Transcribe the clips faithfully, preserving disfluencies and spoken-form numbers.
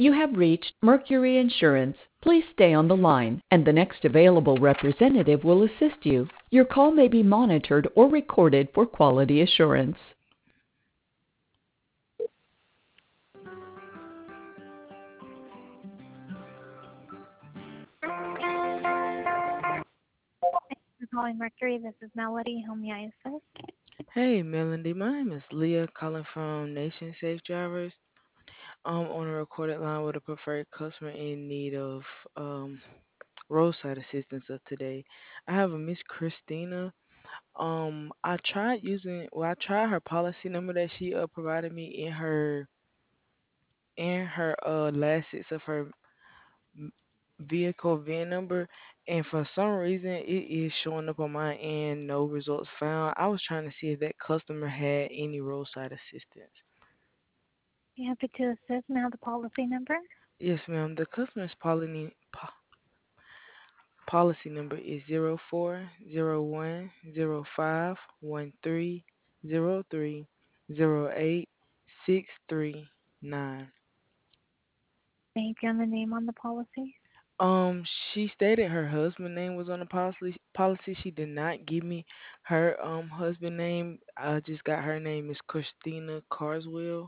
You have reached Mercury Insurance. Please stay on the line, and the next available representative will assist you. Your call may be monitored or recorded for quality assurance. For calling Mercury, this is Melody. How may I assist? Hey, Melody. My name is Leah, calling from Nation Safe Drivers. I'm on a recorded line with a preferred customer in need of um, roadside assistance of today. I have a Miss Christina. Um, I tried using, well, I tried her policy number that she uh, provided me in her in her uh last six of her m- vehicle V I N number, and for some reason it is showing up on my end, no results found. I was trying to see if that customer had any roadside assistance. Be happy to assist. Now the policy number. Yes, ma'am. The customer's policy po- policy number is zero four zero one zero five one three zero three zero eight six three nine. Thank you. And the name on the policy. Um, she stated her husband name was on the policy. Policy. She did not give me her um husband name. I just got her name is Christina Carswell.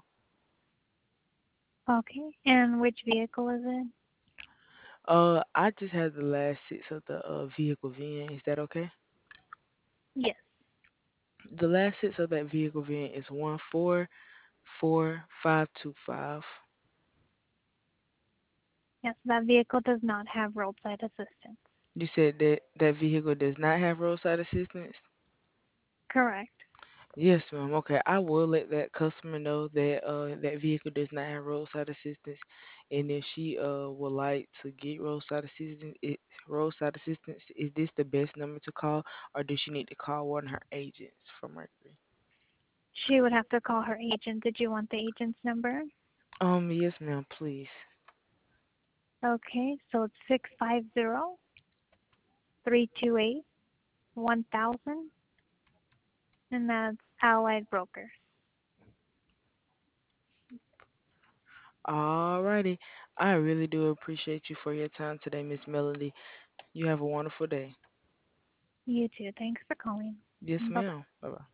Okay. And which vehicle is it? Uh, I just had the last six of the uh vehicle V I N. Is that okay? Yes. The last six of that vehicle V I N is one four four five two five. Yes, that vehicle does not have roadside assistance. You said that that vehicle does not have roadside assistance? Correct. Yes, ma'am. Okay, I will let that customer know that uh that vehicle does not have roadside assistance, and if she uh would like to get roadside assistance, it, roadside assistance, is this the best number to call, or does she need to call one of her agents from Mercury? She would have to call her agent. Did you want the agent's number? Um, yes, ma'am. Please. Okay. So it's six five zero three two eight one thousand, and that's Allied Brokers. Alrighty. I really do appreciate you for your time today, Miss Melody. You have a wonderful day. You too. Thanks for calling. Yes, Bye bye. ma'am. Bye bye.